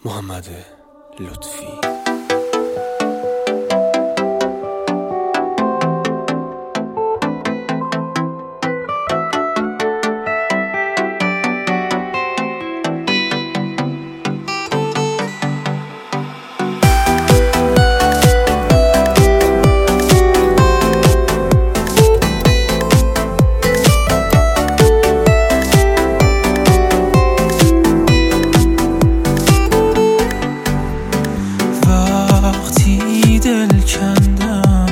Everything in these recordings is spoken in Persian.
محمد لطفی. دل کندم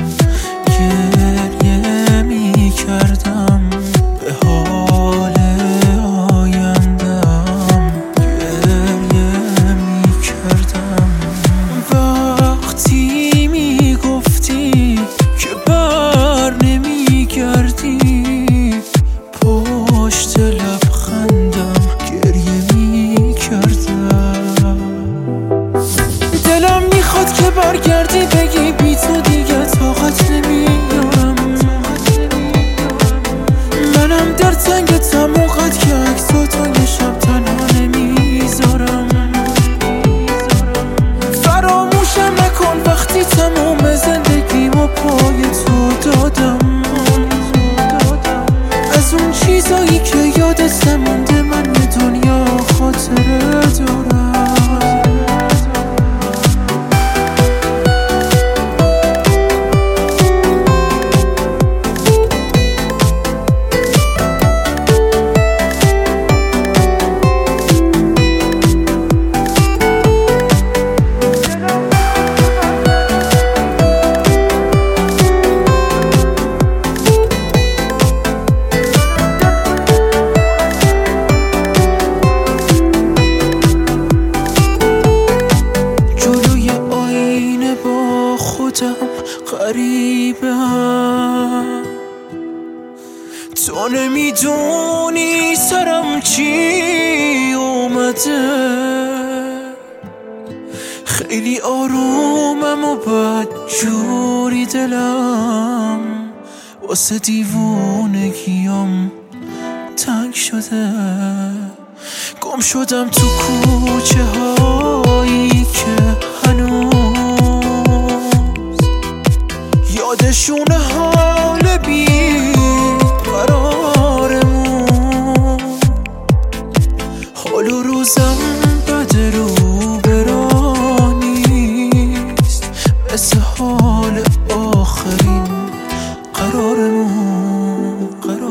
گریه می کردم به حال آیندم گریه می کردم وقتی می گفتی که بر نمی گردی پشت لبخندم گریه می کردم دلم میخواد که برگردی بگی بی تو دیگه طاقت نمیارم منم در تنگ تموقت که عکساتو یه شب تنها نمیذارم فراموشم نکن وقتی تموم زندگیمو پای تو دادم از اون چیزایی که یادت نمونده من یه دنیا خاطره دارم غریبم تو نمیدونی سرم چی اومده خیلی آرومم و بدجوری دلم واسه دیوونگیم تنگ شده گم شدم تو کوچه هایی که هنوز یادشون حال بی قرارمون حال و روزم بد رو برانیست مثل حال آخرین قرارمون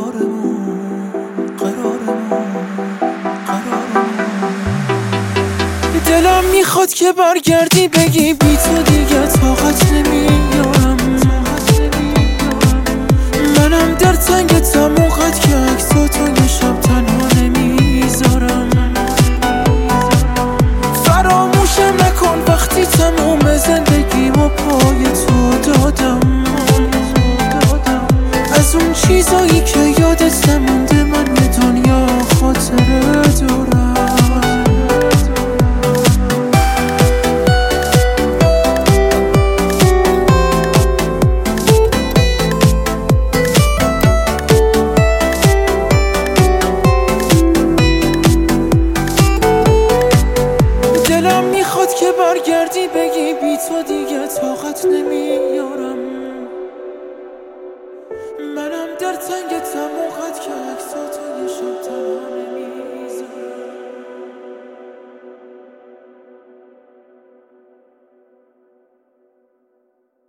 دلم میخواد که برگردی بگی بی تو دیگه طاقت نمیارم منم در تنگ تموقت که عکساتو یه شب تنها نمیذارم فراموشم نکن وقتی تموم زندگیمو پای تو دادم از اون چیزایی که یادت نمونده من یه دنیا خاطره دارم دلم میخواد که برگردی بگی بی تو دیگه طاقت نمیارم